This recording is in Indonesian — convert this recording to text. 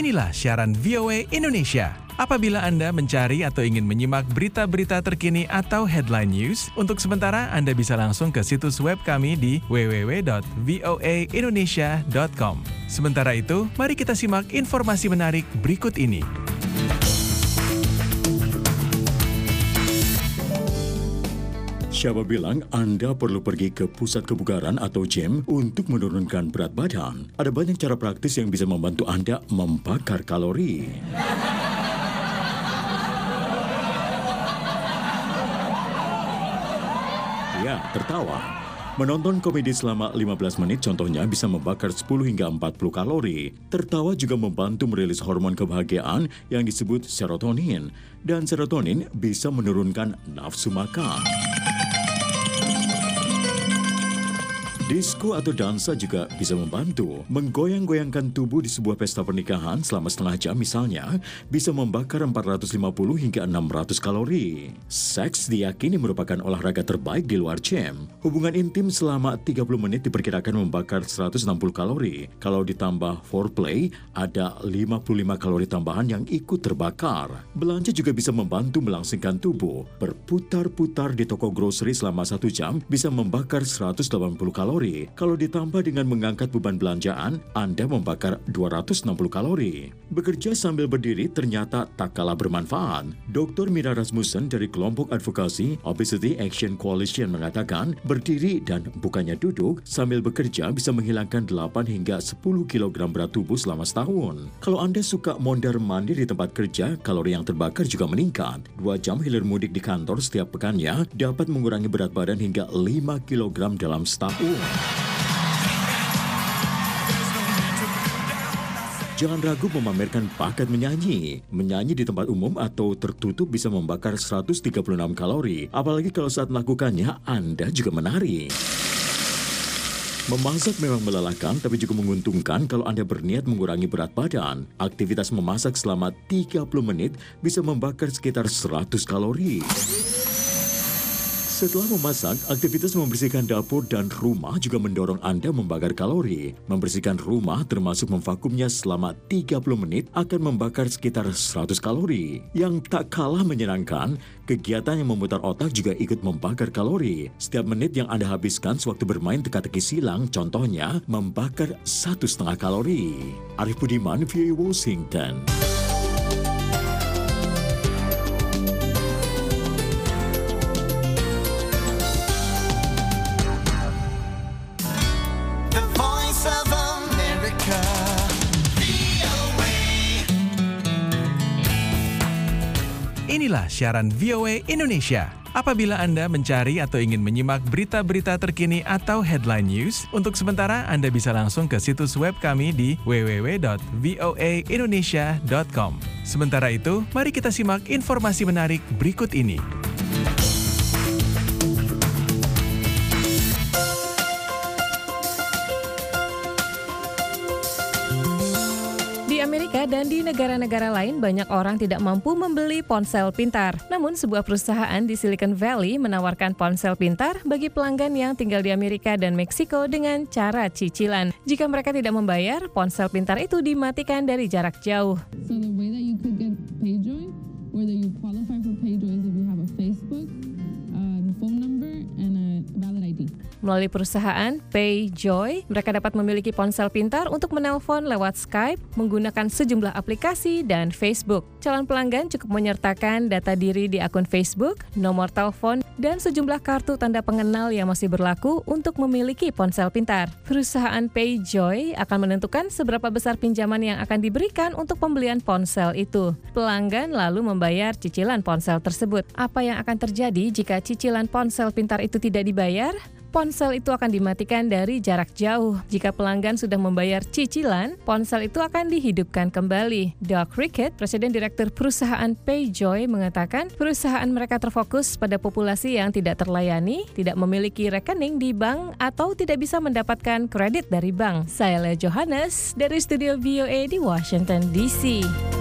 Inilah siaran VOA Indonesia. Apabila Anda mencari atau ingin menyimak berita-berita terkini atau headline news, untuk sementara Anda bisa langsung ke situs web kami di www.voaindonesia.com. Sementara itu, mari kita simak informasi menarik berikut ini. Siapa bilang Anda perlu pergi ke pusat kebugaran atau gym untuk menurunkan berat badan? Ada banyak cara praktis yang bisa membantu Anda membakar kalori. Ya, tertawa. Menonton komedi selama 15 menit contohnya bisa membakar 10 hingga 40 kalori. Tertawa juga membantu merilis hormon kebahagiaan yang disebut serotonin. Dan serotonin bisa menurunkan nafsu makan. Disko atau dansa juga bisa membantu. Menggoyang-goyangkan tubuh di sebuah pesta pernikahan selama setengah jam misalnya bisa membakar 450 hingga 600 kalori. Seks diyakini merupakan olahraga terbaik di luar gym. Hubungan intim selama 30 menit diperkirakan membakar 160 kalori. Kalau ditambah foreplay, ada 55 kalori tambahan yang ikut terbakar. Belanja juga bisa membantu melangsingkan tubuh. Berputar-putar di toko grocery selama 1 jam bisa membakar 180 kalori. Kalau ditambah dengan mengangkat beban belanjaan, Anda membakar 260 kalori. Bekerja sambil berdiri ternyata tak kalah bermanfaat. Dr. Mira Rasmussen dari kelompok advokasi Obesity Action Coalition mengatakan, berdiri dan bukannya duduk sambil bekerja bisa menghilangkan 8 hingga 10 kg berat tubuh selama setahun. Kalau Anda suka mondar-mandir di tempat kerja, kalori yang terbakar juga meningkat. 2 jam hilir mudik di kantor setiap pekannya dapat mengurangi berat badan hingga 5 kg dalam setahun. Jangan ragu memamerkan bakat menyanyi. Menyanyi di tempat umum atau tertutup bisa membakar 136 kalori. Apalagi kalau saat melakukannya, Anda juga menari. Memasak memang melelahkan tapi juga menguntungkan kalau Anda berniat mengurangi berat badan. Aktivitas memasak selama 30 menit bisa membakar sekitar 100 kalori. Setelah memasak, aktivitas membersihkan dapur dan rumah juga mendorong Anda membakar kalori. Membersihkan rumah termasuk memvakumnya selama 30 menit akan membakar sekitar 100 kalori. Yang tak kalah menyenangkan, kegiatan yang memutar otak juga ikut membakar kalori. Setiap menit yang Anda habiskan sewaktu bermain teka-teki silang, contohnya membakar 1,5 kalori. Arif Budiman, VOA Washington. Inilah siaran VOA Indonesia. Apabila Anda mencari atau ingin menyimak berita-berita terkini atau headline news, untuk sementara Anda bisa langsung ke situs web kami di www.voaindonesia.com. Sementara itu, mari kita simak informasi menarik berikut ini. Di Amerika dan di negara-negara lain banyak orang tidak mampu membeli ponsel pintar. Namun sebuah perusahaan di Silicon Valley menawarkan ponsel pintar bagi pelanggan yang tinggal di Amerika dan Meksiko dengan cara cicilan. Jika mereka tidak membayar, ponsel pintar itu dimatikan dari jarak jauh. So the way that you could get PayJoy, whether you qualify for PayJoy is if you have a Facebook, phone number, and a valid ID. Melalui perusahaan PayJoy, mereka dapat memiliki ponsel pintar untuk menelpon lewat Skype, menggunakan sejumlah aplikasi, dan Facebook. Calon pelanggan cukup menyertakan data diri di akun Facebook, nomor telepon, dan sejumlah kartu tanda pengenal yang masih berlaku untuk memiliki ponsel pintar. Perusahaan PayJoy akan menentukan seberapa besar pinjaman yang akan diberikan untuk pembelian ponsel itu. Pelanggan lalu membayar cicilan ponsel tersebut. Apa yang akan terjadi jika cicilan ponsel pintar itu tidak dibayar? Ponsel itu akan dimatikan dari jarak jauh. Jika pelanggan sudah membayar cicilan, ponsel itu akan dihidupkan kembali. Doug Rickett, Presiden Direktur Perusahaan PayJoy, mengatakan perusahaan mereka terfokus pada populasi yang tidak terlayani, tidak memiliki rekening di bank, atau tidak bisa mendapatkan kredit dari bank. Saya Lea Johannes dari studio VOA di Washington, D.C.